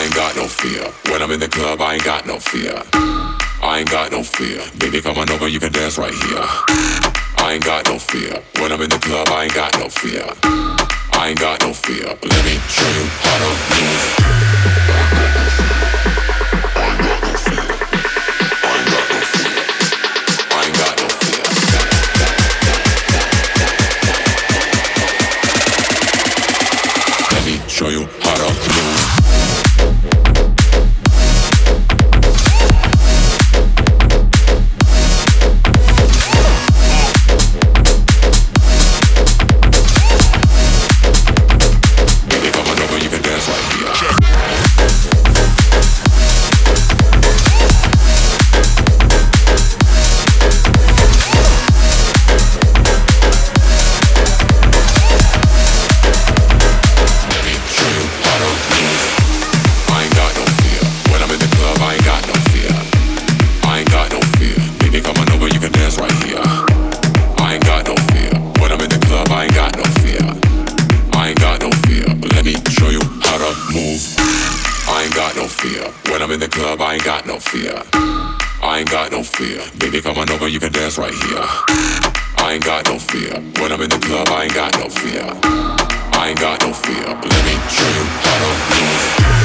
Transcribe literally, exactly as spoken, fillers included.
I ain't got no fear. When I'm in the club, I ain't got no fear. I ain't got no fear. Baby, come on over, you can dance right here. I ain't got no fear. When I'm in the club, I ain't got no fear. I ain't got no fear. Let me show you how to move. I ain't got no fear. I ain't got no fear. I ain't got no fear. Let me show you how to move. I ain't got no fear. I ain't got no fear. Baby, come on over, you can dance right here. I ain't got no fear. When I'm in the club, I ain't got no fear. I ain't got no fear. Let me show you how to move.